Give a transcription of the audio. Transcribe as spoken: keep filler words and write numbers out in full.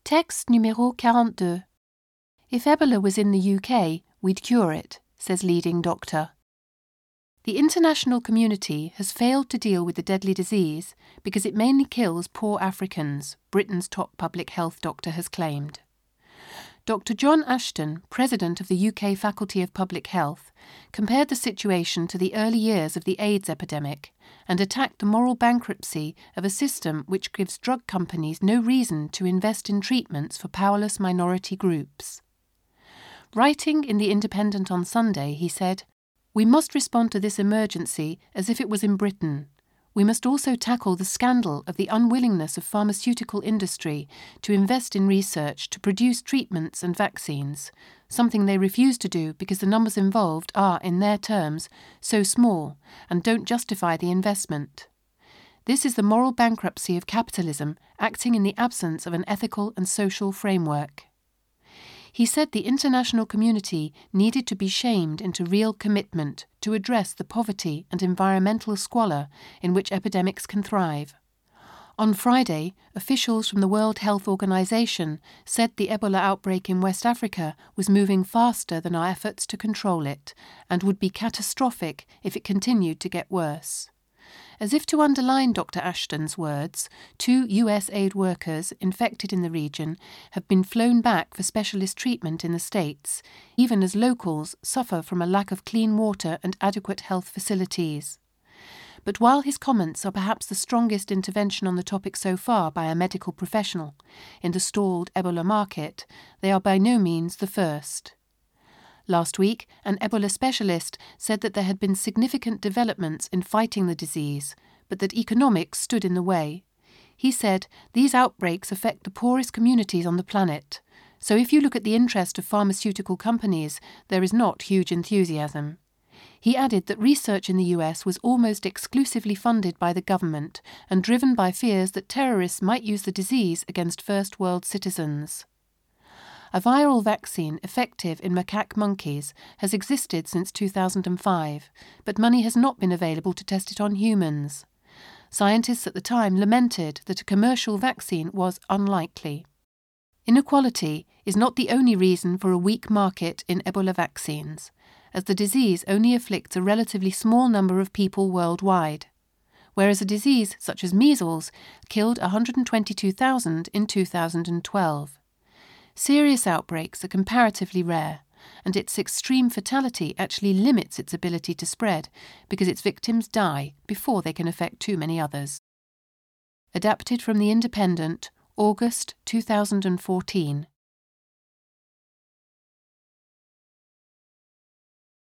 Texte numéro quarante-deux. If Ebola was in the U K, we'd cure it, says leading doctor. The international community has failed to deal with the deadly disease because it mainly kills poor Africans, Britain's top public health doctor has claimed. Doctor John Ashton, president of the U K Faculty of Public Health, compared the situation to the early years of the AIDS epidemic and attacked the moral bankruptcy of a system which gives drug companies no reason to invest in treatments for powerless minority groups. Writing in The Independent on Sunday, he said, "We must respond to this emergency as if it was in Britain. We must also tackle the scandal of the unwillingness of pharmaceutical industry to invest in research to produce treatments and vaccines, something they refuse to do because the numbers involved are, in their terms, so small and don't justify the investment. This is the moral bankruptcy of capitalism acting in the absence of an ethical and social framework." He said the international community needed to be shamed into real commitment to address the poverty and environmental squalor in which epidemics can thrive. On Friday, officials from the World Health Organization said the Ebola outbreak in West Africa was moving faster than our efforts to control it and would be catastrophic if it continued to get worse. As if to underline Doctor Ashton's words, two U S aid workers infected in the region have been flown back for specialist treatment in the States, even as locals suffer from a lack of clean water and adequate health facilities. But while his comments are perhaps the strongest intervention on the topic so far by a medical professional in the stalled Ebola market, they are by no means the first. Last week, an Ebola specialist said that there had been significant developments in fighting the disease, but that economics stood in the way. He said, "These outbreaks affect the poorest communities on the planet, so if you look at the interest of pharmaceutical companies, there is not huge enthusiasm." He added that research in the U S was almost exclusively funded by the government and driven by fears that terrorists might use the disease against first world citizens. A viral vaccine effective in macaque monkeys has existed since two thousand five, but money has not been available to test it on humans. Scientists at the time lamented that a commercial vaccine was unlikely. Inequality is not the only reason for a weak market in Ebola vaccines, as the disease only afflicts a relatively small number of people worldwide, whereas a disease such as measles killed one hundred twenty-two thousand in two thousand twelve. Serious outbreaks are comparatively rare, and its extreme fatality actually limits its ability to spread because its victims die before they can affect too many others. Adapted from The Independent, August two thousand fourteen.